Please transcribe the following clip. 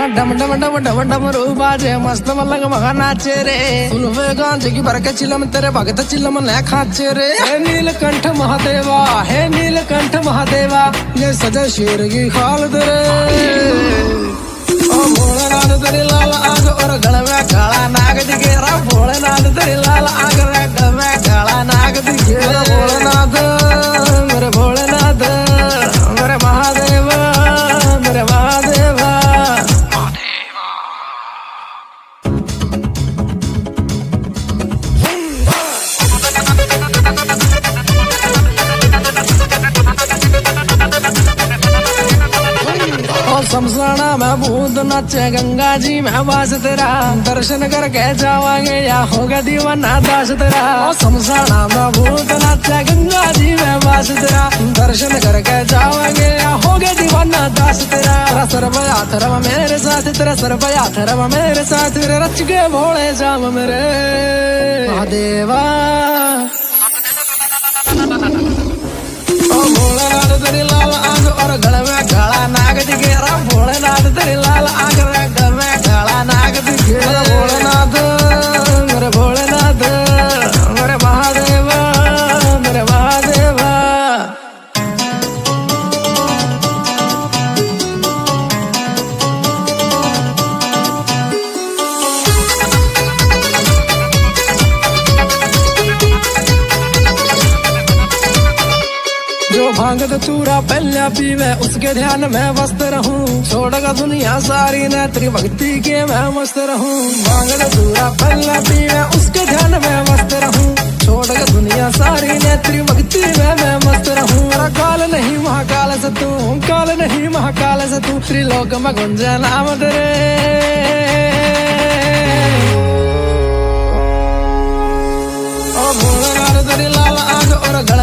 डम डम डम डम डम रू बाजे मस्त मलंग मगा नाचे रे सुनवे गांजे की बरके चिलम तेरे भगत चिलम न खाचे रे हे नीलकंठ महादेवा हे नीलकंठ महादेवा ये सजा शेर की खाल तेरे ओ भोलेनाथ तेरे लाल आग और गल में काला नाग दिखेरा भोलेनाथ तेरे लाल आग और गल में काला नाग दिखेरा भोलेनाथ मेरे भोलेनाथ मेरे महादेव मेरे महादेवा शमशाना में भूत नाचे गंगा जी में वास तेरा दर्शन करके जावांगे या होगा दीवाना दास तेरा शमशाना में भूत नाचे गंगा जी में वास तेरा दर्शन करके जावांगे या होगा दीवाना दास तेरा सरबया थरव मेरे साथ तेरा सरबया थरव मेरे साथ तेरे रच के भोले जाम मेरे महादेवा भोलेनाथ तेरी लाल आंख और गल में काला नाग दिखेरा भोलेनाथ तेरी लाल आंख और गल में काला नाग दिखेरा भोलेनाथ मेरे भोलेनाथ मेरे महादेवा मेरे महादेवा जो भांग चूरा पहला पीवे उसके ध्यान में मस्त रहूं छोड़गा दुनिया सारी न तेरी भक्ति के मैं मस्त रहूं भांग चूरा पहला पीवे उसके ध्यान में मस्त रहूं छोड़गा दुनिया सारी न तेरी भक्ति में मैं मस्त रहूं मेरा काल नहीं महाकाल से तू काल नहीं महाकाल से तू त्रिलोक में गुंजे नाम तेरे भोलेनाथ तेरी लाल आग और